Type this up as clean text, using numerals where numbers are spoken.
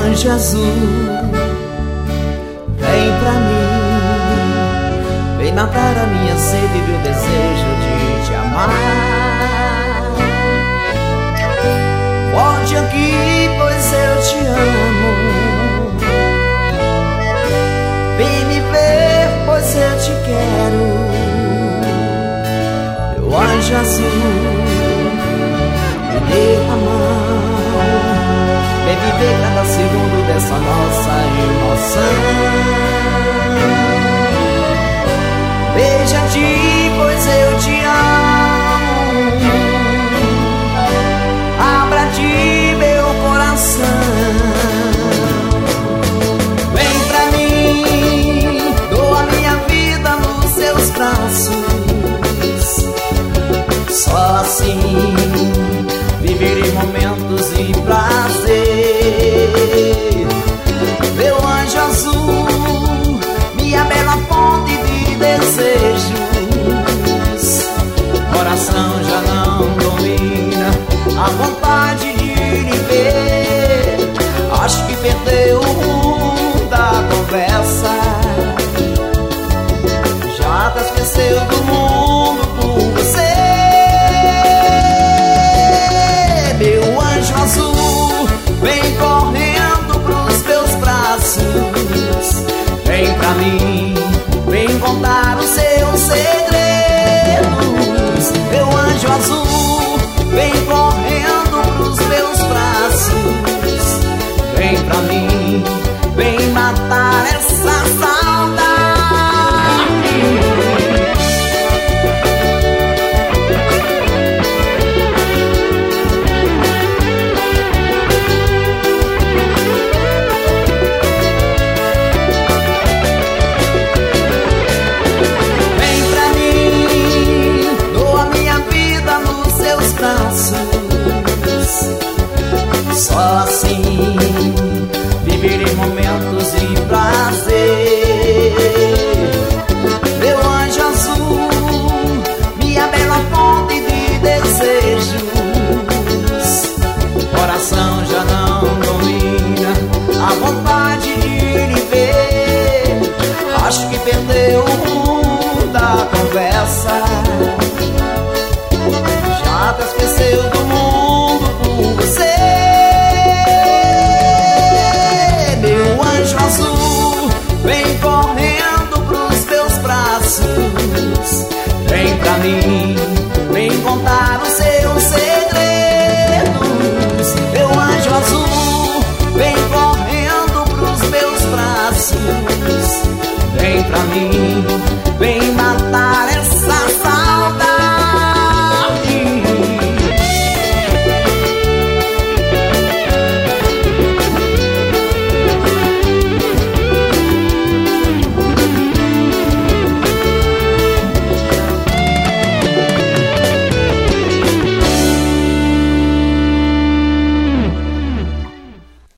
anjo azul, vem pra mim, vem matar a minha sede e o desejo de te amar. Volte aqui, pois eu te amo, vem me ver, pois eu te quero. Meu anjo azul, me dê a mão, vem viver cada segundo dessa nossa emoção. Beija-te, pois eu te amo, abra-te meu coração. Vem pra mim, dou a minha vida nos seus braços. Só assim viverei momentos de prazer. Meu anjo azul, minha bela fonte de desejos. Coração já não domina a vontade de lhe ver. Acho que perdeu o rumo da conversa, já te esqueceu do mundo por você. Meu anjo azul, vem correndo pros meus braços. Vem pra mim, vem contar os seus segredos. Meu anjo azul, vem correndo pros meus braços. Vem pra mim, vem matar essa saudade. Só assim viverei momentos de prazer. Meu anjo azul, minha bela fonte de desejos. Coração já não domina a vontade de lhe ver. Acho que perdeu o rumo da conversa, já te esqueceu do mundo por você. Vem correndo pros meus braços. Vem pra mim, vem contar os seus segredos. Meu anjo azul, vem correndo pros meus braços. Vem pra mim,